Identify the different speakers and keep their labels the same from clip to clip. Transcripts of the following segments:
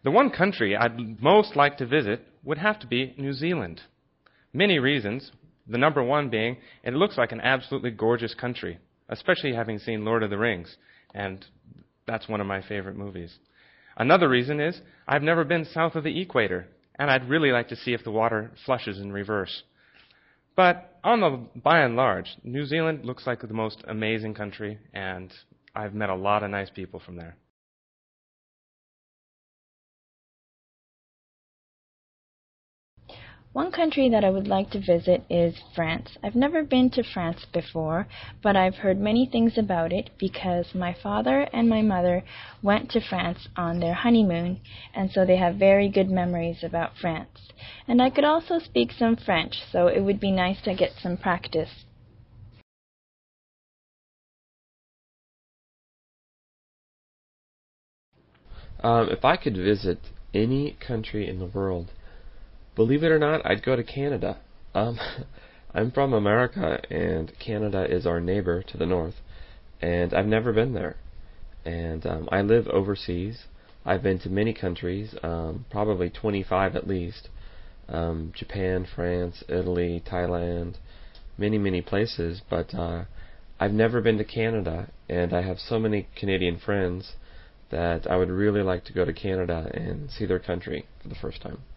Speaker 1: The one country I'd most like to visit would have to be New Zealand. Many reasons, the number one being it looks like an absolutely gorgeous country, especially having seen Lord of the Rings, and that's one of my favorite movies. Another reason is I've never been south of the equator, and I'd really like to see if the water flushes in reverse. But by and large, New Zealand looks like the most amazing country, and I've met a lot of nice people from there.
Speaker 2: One country that I would like to visit is France. I've never been to France before, but I've heard many things about it because my father and my mother went to France on their honeymoon, and so they have very good memories about France. And I could also speak some French, so it would be nice to get some practice.
Speaker 3: If I could visit any country in the world, believe it or not, I'd go to Canada. I'm from America, and Canada is our neighbor to the north, and I've never been there. And I live overseas. I've been to many countries, probably 25 at least. Japan, France, Italy, Thailand, many, many places, but I've never been to Canada, and I have so many Canadian friends that I would really like to go to Canada and see their country for the first time.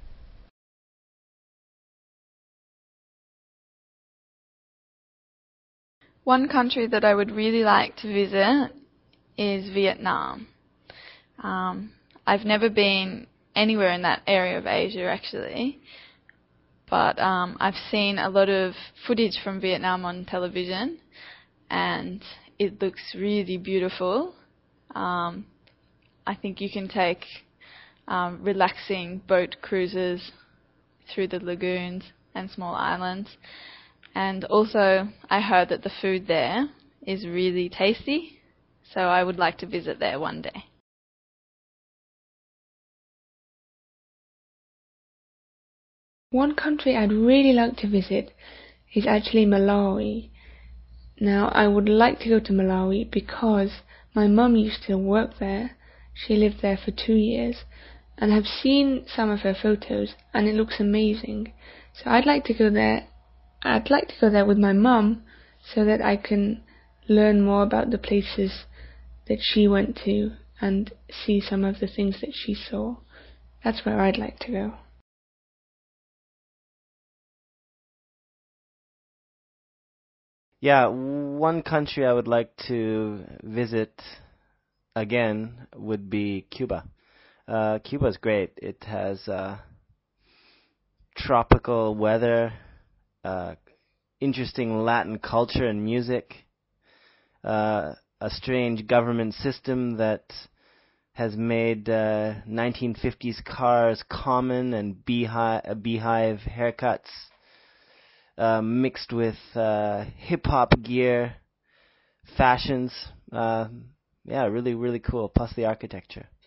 Speaker 4: One country that I would really like to visit is Vietnam. I've never been anywhere in that area of Asia actually, but I've seen a lot of footage from Vietnam on television, and it looks really beautiful. I think you can take relaxing boat cruises through the lagoons and small islands. And also, I heard that the food there is really tasty, so I would like to visit there one day.
Speaker 5: One country I'd really like to visit is actually Malawi. Now, I would like to go to Malawi because my mum used to work there. She lived there for 2 years, and I've seen some of her photos, and it looks amazing. So I'd like to go there. I'd like to go there with my mum so that I can learn more about the places that she went to and see some of the things that she saw. That's where I'd like to go.
Speaker 6: Yeah, one country I would like to visit again would be Cuba. Cuba's great. It has tropical weather, interesting Latin culture and music, a strange government system that has made 1950s cars common, and beehive haircuts mixed with hip-hop gear, fashions. Yeah, really, really cool, plus the architecture.